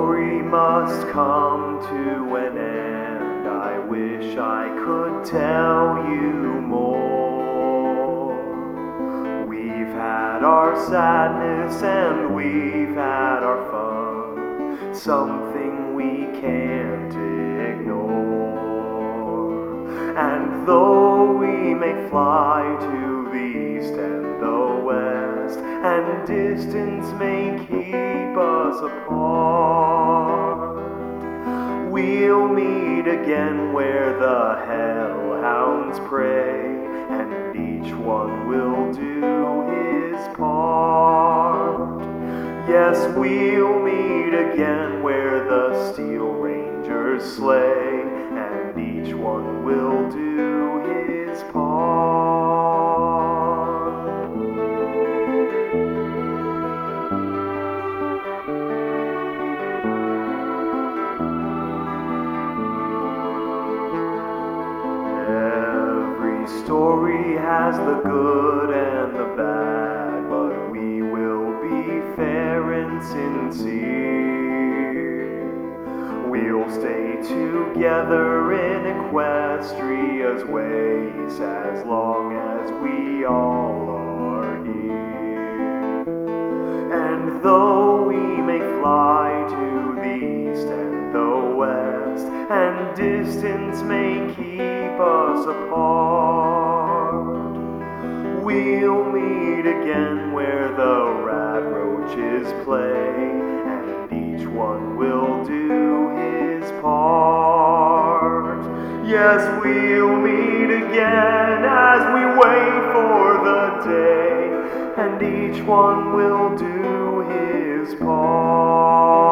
story must come to an end. I wish I could tell you more. We've had our sadness and we've had our fun, something we can't ignore. And though we may fly to the east and the west, and distance may keep us apart, we'll meet again where the hellhounds prey, and each one will do his part. Yes, we'll meet again where the Steel Rangers slay, and each one will do his part. Every story has the good and the bad, but we will be fair and sincere. We'll stay together in Equestria's ways as long as we all are here. And though we may fly to the east and the west, and distance may keep us apart, we'll meet again where the radroaches play, and each one will do his part. Yes, we'll meet again as we wait for the day, and each one will do his part.